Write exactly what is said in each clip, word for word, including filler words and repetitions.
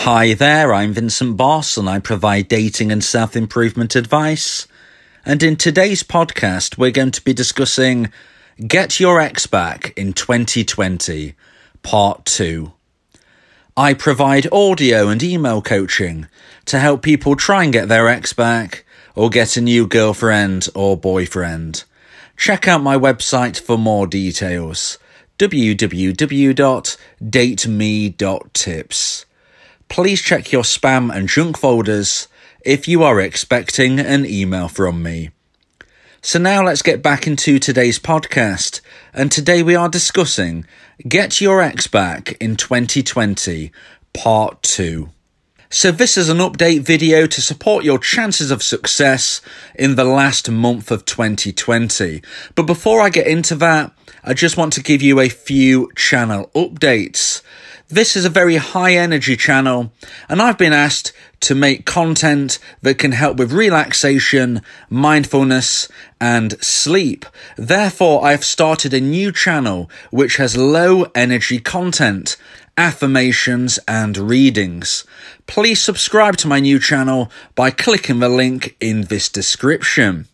Hi there, I'm Vincent Boss and I provide dating and self-improvement advice. And in today's podcast, we're going to be discussing Get Your Ex Back in twenty twenty, Part two. I provide audio and email coaching to help people try and get their ex back or get a new girlfriend or boyfriend. Check out my website for more details, w w w dot date me dot tips. Please check your spam and junk folders if you are expecting an email from me. So now let's get back into today's podcast, and today we are discussing Get Your Ex Back in twenty twenty, Part two. So this is an update video to support your chances of success in the last month of twenty twenty. But before I get into that, I just want to give you a few channel updates. This is a very high energy channel, and I've been asked to make content that can help with relaxation, mindfulness, and sleep. Therefore, I've started a new channel which has low energy content, affirmations, and readings. Please subscribe to my new channel by clicking the link in this description.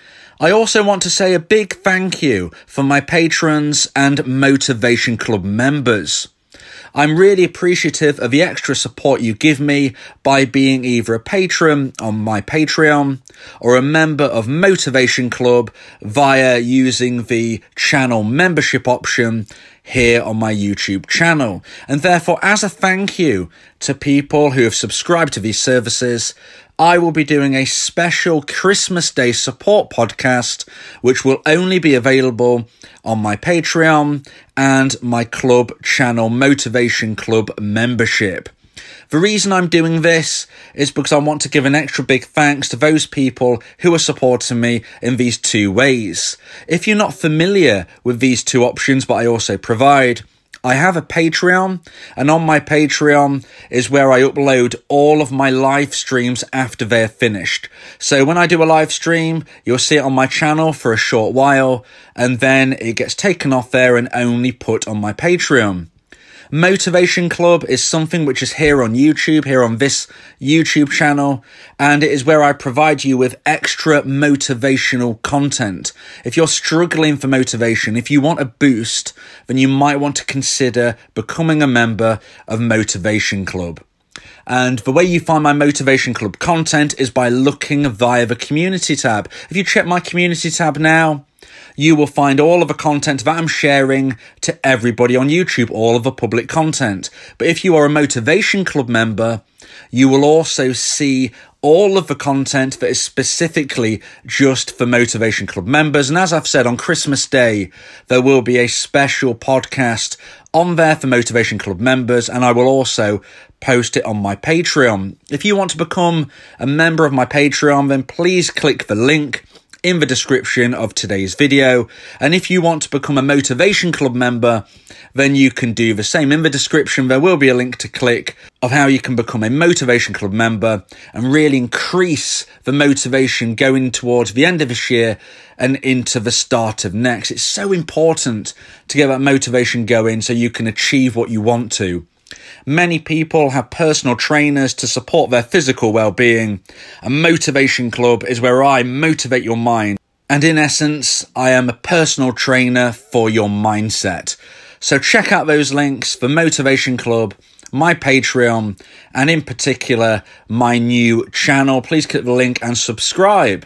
I also want to say a big thank you for my patrons and Motivation Club members. I'm really appreciative of the extra support you give me by being either a patron on my Patreon or a member of Motivation Club via using the channel membership option here on my YouTube channel. And therefore, as a thank you to people who have subscribed to these services, I will be doing a special Christmas Day support podcast, which will only be available on my Patreon and my club channel Motivation Club membership. The reason I'm doing this is because I want to give an extra big thanks to those people who are supporting me in these two ways. If you're not familiar with these two options, but I also provide, I have a Patreon, and on my Patreon is where I upload all of my live streams after they're finished. So when I do a live stream, you'll see it on my channel for a short while, and then it gets taken off there and only put on my Patreon. Motivation Club is something which is here on YouTube, here on this YouTube channel, and it is where I provide you with extra motivational content. If you're struggling for motivation, if you want a boost, then you might want to consider becoming a member of Motivation Club. And the way you find my Motivation Club content is by looking via the community tab. If you check my community tab now, you will find all of the content that I'm sharing to everybody on YouTube, all of the public content. But if you are a Motivation Club member, you will also see all of the content that is specifically just for Motivation Club members. And as I've said, on Christmas Day, there will be a special podcast on there for Motivation Club members, and I will also post it on my Patreon. If you want to become a member of my Patreon, then please click the link in the description of today's video. And if you want to become a Motivation Club member, then you can do the same. In the description, there will be a link to click of how you can become a Motivation Club member and really increase the motivation going towards the end of this year and into the start of next. It's so important to get that motivation going so you can achieve what you want to. Many people have personal trainers to support their physical well-being. A Motivation Club is where I motivate your mind. And in essence, I am a personal trainer for your mindset. So check out those links for Motivation Club, my Patreon, and in particular, my new channel. Please click the link and subscribe.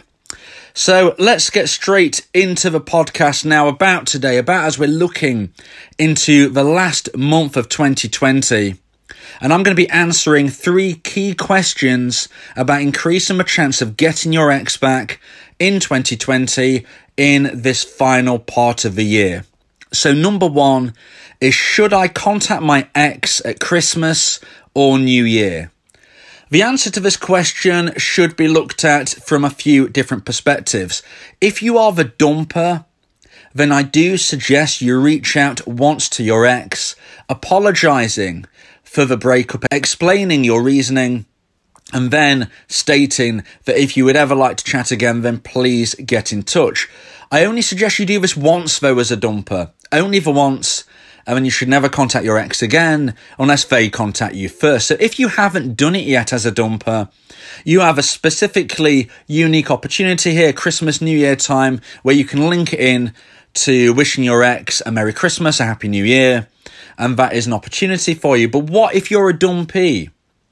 So let's get straight into the podcast now about today, about as we're looking into the last month of twenty twenty. And I'm going to be answering three key questions about increasing the chance of getting your ex back in twenty twenty in this final part of the year. So number one is, should I contact my ex at Christmas or New Year? The answer to this question should be looked at from a few different perspectives. If you are the dumper, then I do suggest you reach out once to your ex, apologising for the breakup, explaining your reasoning, and then stating that if you would ever like to chat again, then please get in touch. I only suggest you do this once, though, as a dumper. Only the once, and then you should never contact your ex again unless they contact you first. So if you haven't done it yet as a dumper, you have a specifically unique opportunity here, Christmas, New Year time, where you can link it in to wishing your ex a Merry Christmas, a Happy New Year, and that is an opportunity for you. But what if you're a dumpy?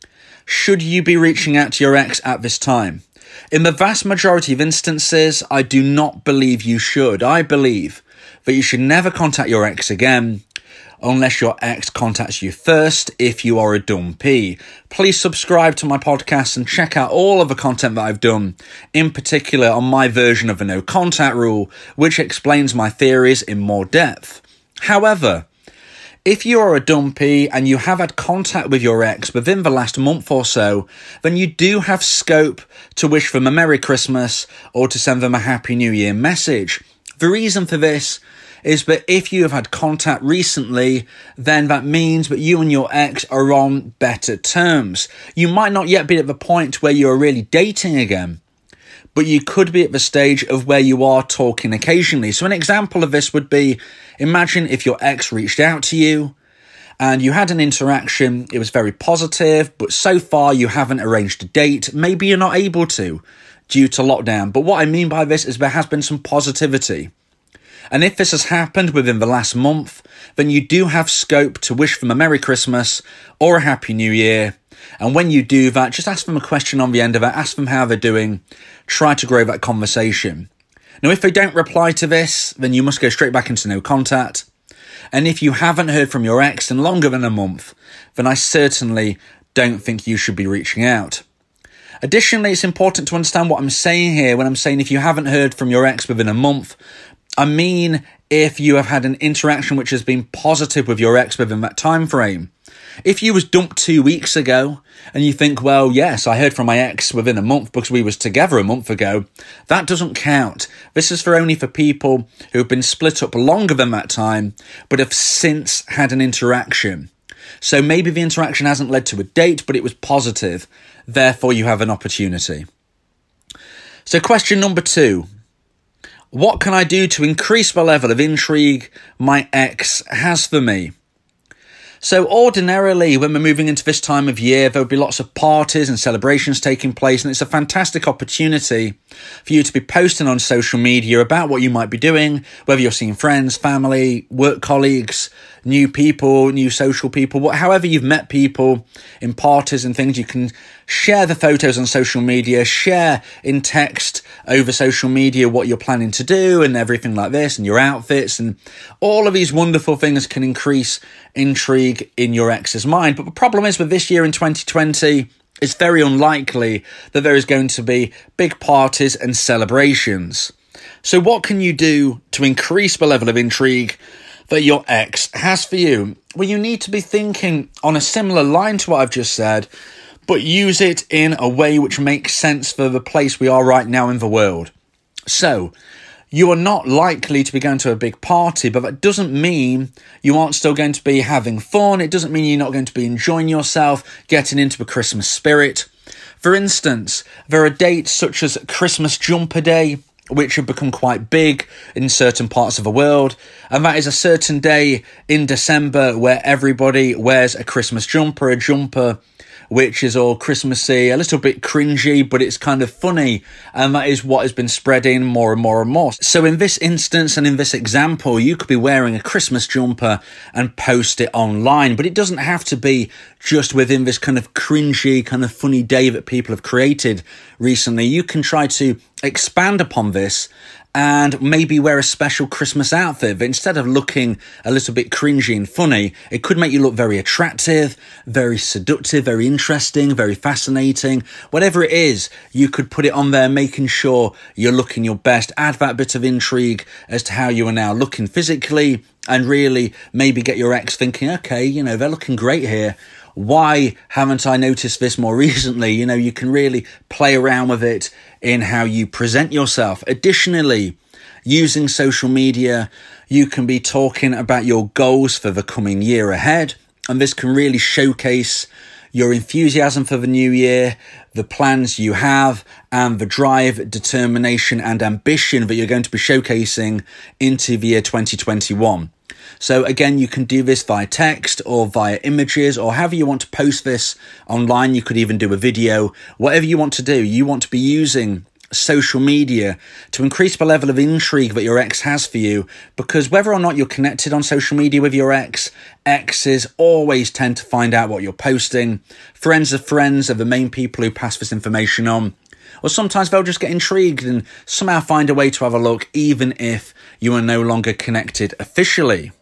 Should you be reaching out to your ex at this time? In the vast majority of instances, I do not believe you should. I believe that you should never contact your ex again unless your ex contacts you first if you are a dumpy. Please subscribe to my podcast and check out all of the content that I've done, in particular on my version of the no contact rule, which explains my theories in more depth. However, if you are a dumpy and you have had contact with your ex within the last month or so, then you do have scope to wish them a Merry Christmas or to send them a Happy New Year message. The reason for this is that if you have had contact recently, then that means that you and your ex are on better terms. You might not yet be at the point where you are really dating again, but you could be at the stage of where you are talking occasionally. So an example of this would be, imagine if your ex reached out to you and you had an interaction, it was very positive, but so far you haven't arranged a date. Maybe you're not able to due to lockdown. But what I mean by this is there has been some positivity. And if this has happened within the last month, then you do have scope to wish them a Merry Christmas or a Happy New Year. And when you do that, just ask them a question on the end of it, ask them how they're doing, try to grow that conversation. Now, if they don't reply to this, then you must go straight back into no contact. And if you haven't heard from your ex in longer than a month, then I certainly don't think you should be reaching out. Additionally, it's important to understand what I'm saying here when I'm saying if you haven't heard from your ex within a month. I mean, if you have had an interaction which has been positive with your ex within that time frame. If you was dumped two weeks ago and you think, well, yes, I heard from my ex within a month because we was together a month ago, that doesn't count. This is for only for people who have been split up longer than that time, but have since had an interaction. So maybe the interaction hasn't led to a date, but it was positive. Therefore, you have an opportunity. So question number two. What can I do to increase the level of intrigue my ex has for me? So ordinarily, when we're moving into this time of year, there'll be lots of parties and celebrations taking place, and it's a fantastic opportunity for you to be posting on social media about what you might be doing, whether you're seeing friends, family, work colleagues, new people, new social people, however you've met people in parties and things. You can share the photos on social media, share in text over social media what you're planning to do and everything like this, and your outfits, and all of these wonderful things can increase intrigue in your ex's mind. But the problem is with this year in twenty twenty, it's very unlikely that there is going to be big parties and celebrations. So what can you do to increase the level of intrigue that your ex has for you? Well, you need to be thinking on a similar line to what I've just said, but use it in a way which makes sense for the place we are right now in the world. So, you are not likely to be going to a big party, but that doesn't mean you aren't still going to be having fun. It doesn't mean you're not going to be enjoying yourself, getting into the Christmas spirit. For instance, there are dates such as Christmas Jumper Day, which have become quite big in certain parts of the world. And that is a certain day in December where everybody wears a Christmas jumper, a jumper which is all Christmassy, a little bit cringy, but it's kind of funny. And that is what has been spreading more and more and more. So in this instance and in this example, you could be wearing a Christmas jumper and post it online. But it doesn't have to be just within this kind of cringy, kind of funny day that people have created recently. You can try to expand upon this and maybe wear a special Christmas outfit. But instead of looking a little bit cringy and funny, it could make you look very attractive, very seductive, very interesting, very fascinating. Whatever it is, you could put it on there, making sure you're looking your best. Add that bit of intrigue as to how you are now looking physically, and really maybe get your ex thinking, okay, you know, they're looking great here. Why haven't I noticed this more recently? You know, you can really play around with it in how you present yourself. Additionally, using social media, you can be talking about your goals for the coming year ahead. And this can really showcase your enthusiasm for the new year, the plans you have, and the drive, determination, and ambition that you're going to be showcasing into the year twenty twenty-one. So again, you can do this via text or via images or however you want to post this online. You could even do a video, whatever you want to do. You want to be using social media to increase the level of intrigue that your ex has for you, because whether or not you're connected on social media with your ex, exes always tend to find out what you're posting. Friends of friends are the main people who pass this information on. Or sometimes they'll just get intrigued and somehow find a way to have a look, even if you are no longer connected officially.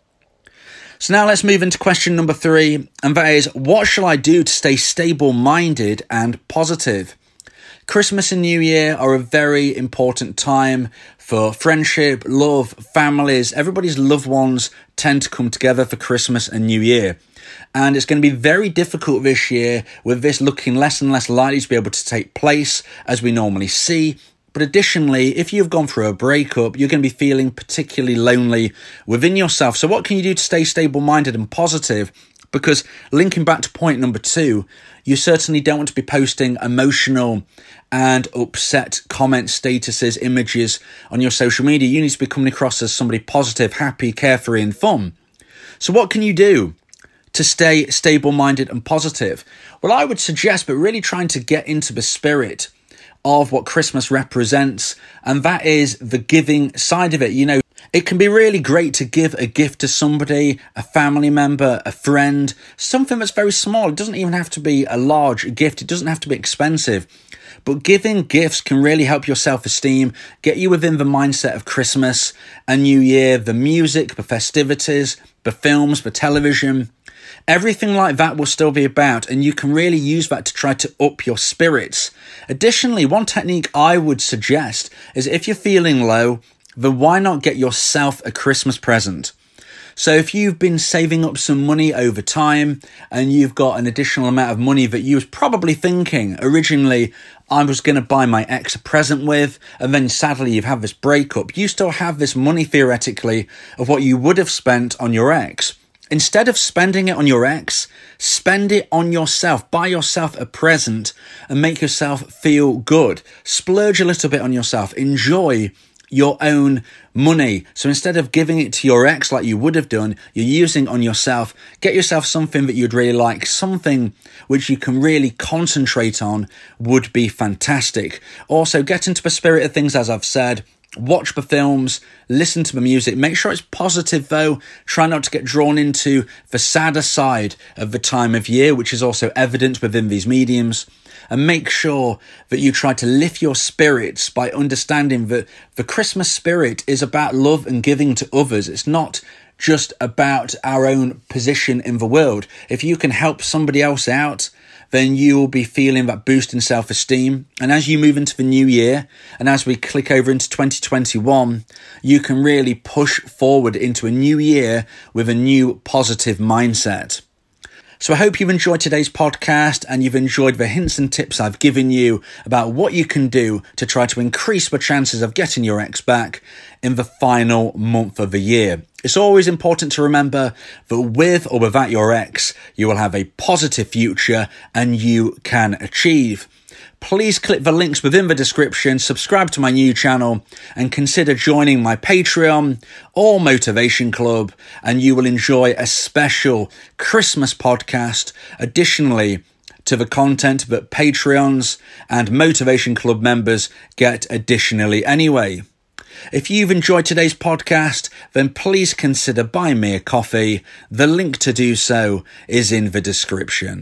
So now let's move into question number three, and that is, what shall I do to stay stable-minded and positive? Christmas and New Year are a very important time for friendship, love, families. Everybody's loved ones tend to come together for Christmas and New Year. And it's going to be very difficult this year with this looking less and less likely to be able to take place as we normally see. But additionally, if you've gone through a breakup, you're going to be feeling particularly lonely within yourself. So what can you do to stay stable-minded and positive? Because linking back to point number two, you certainly don't want to be posting emotional and upset comments, statuses, images on your social media. You need to be coming across as somebody positive, happy, carefree and fun. So what can you do to stay stable-minded and positive? Well, I would suggest, but really trying to get into the spirit of what Christmas represents, and that is the giving side of it. You know, it can be really great to give a gift to somebody, a family member, a friend, something that's very small. It doesn't even have to be a large gift. It doesn't have to be expensive. But giving gifts can really help your self-esteem, get you within the mindset of Christmas and New Year, the music, the festivities, the films, the television. Everything like that will still be about, and you can really use that to try to up your spirits. Additionally, one technique I would suggest is if you're feeling low, then why not get yourself a Christmas present? So if you've been saving up some money over time and you've got an additional amount of money that you was probably thinking originally, I was going to buy my ex a present with, and then sadly you've had this breakup, you still have this money theoretically of what you would have spent on your ex. Instead of spending it on your ex, spend it on yourself. Buy yourself a present and make yourself feel good. Splurge a little bit on yourself. Enjoy your own money. So instead of giving it to your ex like you would have done, you're using on yourself. Get yourself something that you'd really like, something which you can really concentrate on would be fantastic. Also, get into the spirit of things, as I've said. Watch the films, listen to the music. Make sure it's positive though. Try not to get drawn into the sadder side of the time of year, which is also evident within these mediums. And make sure that you try to lift your spirits by understanding that the Christmas spirit is about love and giving to others. It's not just about our own position in the world. If you can help somebody else out, then you will be feeling that boost in self-esteem. And as you move into the new year, and as we click over into twenty twenty-one, you can really push forward into a new year with a new positive mindset. So I hope you've enjoyed today's podcast and you've enjoyed the hints and tips I've given you about what you can do to try to increase the chances of getting your ex back in the final month of the year. It's always important to remember that with or without your ex, you will have a positive future and you can achieve. Please click the links within the description, subscribe to my new channel, and consider joining my Patreon or Motivation Club, and you will enjoy a special Christmas podcast additionally to the content that Patreons and Motivation Club members get additionally anyway. If you've enjoyed today's podcast, then please consider buying me a coffee. The link to do so is in the description.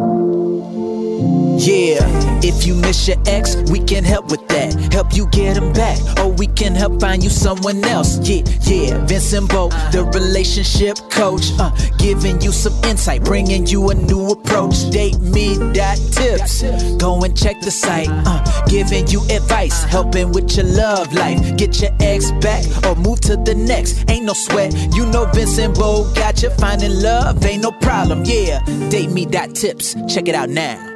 Yeah, if you miss your ex, we can help with that. Help you get him back, or we can help find you someone else. Yeah, yeah, Vincent Bo, the relationship coach, uh, giving you some insight, bringing you a new approach. Date me dot tips, go and check the site, uh, giving you advice, helping with your love life. Get your ex back, or move to the next. Ain't no sweat, you know Vincent Bo got you. Finding love ain't no problem. Yeah, date me dot tips, check it out now.